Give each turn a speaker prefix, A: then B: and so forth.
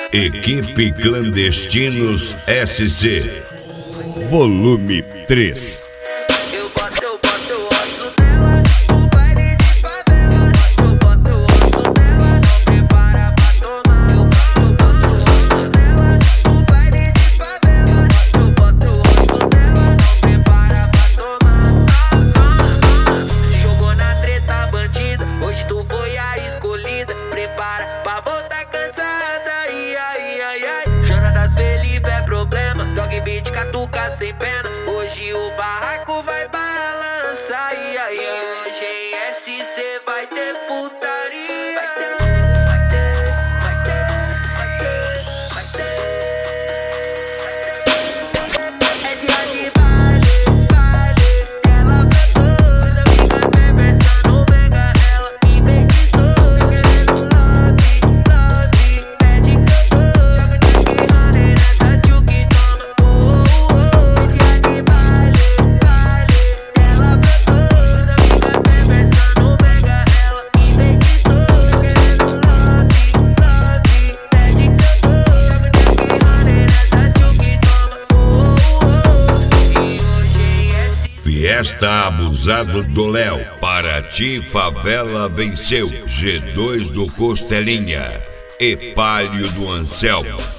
A: Equipe Clandestinos SC,
B: volume 3.
C: Prepara pra voltar cansada, ai, ai, ai, ai. Jonatas Felipe é problema, dog beat catuca sem pena. Hoje o barraco vai balançar, ai, ai, ai. Hoje em SC vai ter putaria. Vai ter, vai ter, vai ter, vai ter, vai ter. É dia de baile, baile. Ela vai toda, fica perversa, não pega ela. Enfeitiçou, querendo love, love. Pede que eu vou, joga Jack Honey nessa tchuki, toma. Oh, oh, dia de baile, baile. Ela vai toda, fica perversa, não pega ela. Enfeitiçou, querendo love, love. Pede que eu vou, joga Jack Honey nessa tchuki, toma. Oh, oh, e hoje em SC
A: Fiesta Abusado do Léo, Paraty Favela venceu, G2 do Costelinha e Palio do Anselmo.